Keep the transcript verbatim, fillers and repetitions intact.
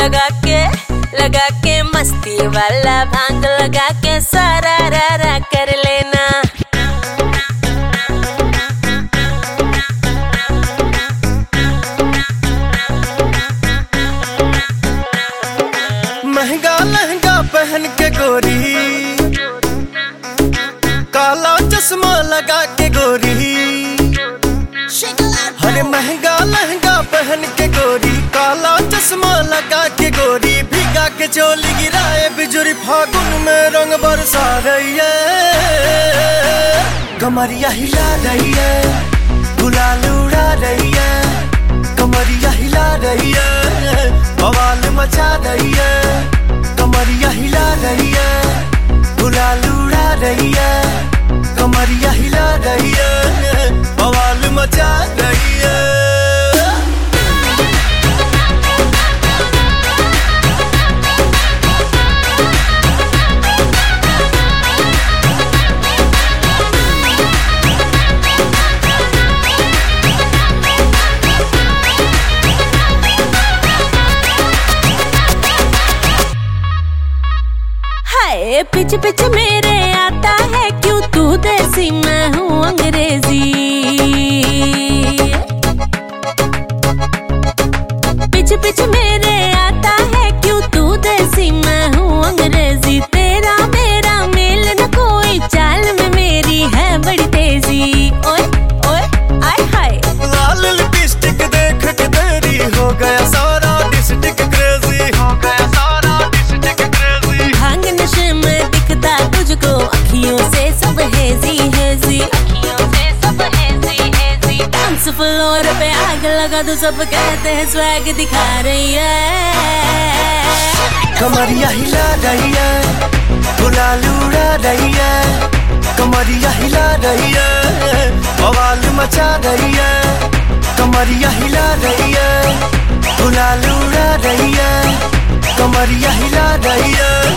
लगा के लगा के मस्ती वाला भांग लगा के सारा रा रा कर लेना। महंगा लहंगा पहन के गोरी, काला चश्मा लगा के गोरी, हरे महंगा लहंगा पहन के गोरी, काला चश्मा लगा के गोरी, भीगा के चोली गिराए बिजुरी फागुन में रंग बरसा रही है, कमरिया हिला रही है, गुलाल उड़ा रही है, कमरिया हिला रही है, बवाल मचा रही है, कमरिया हिला रही है, गुलाल उड़ा रही है, कमरिया हिला रही है, बवाल मचा रही है। हाय पिच पिच मेरे आता है क्यों तू देसी मैं हूँ अंग्रेजी, पिच पिच मेरे आता है क्यों तू देसी मैं हूँ अंग्रेजी, तेरा मेरा मेल न कोई चाल में मेरी है बड़ी तेजी। ओए ओए आय हाय लाल लिपस्टिक देख के तेरी हो गया सारा डिस्ट्रिक्ट क्रेजी, हो गया सारा डिस्ट्रिक्ट क्रेजी, भांग नशे में दिखता तुझको अखियों से सब हेजी हेजी, अखियों से सब हेजी हेजी, डांस फ्लोर पे आग लगा तो सब कहते हैं स्वैग दिखा रही है, कमरिया हिला रही है, गुलाल उड़ा रही है, कमरिया हिला रही है, बवाल मचा रही है, कमरिया हिला रही है, गुलाल उड़ा रही है, कमरिया हिला रही है।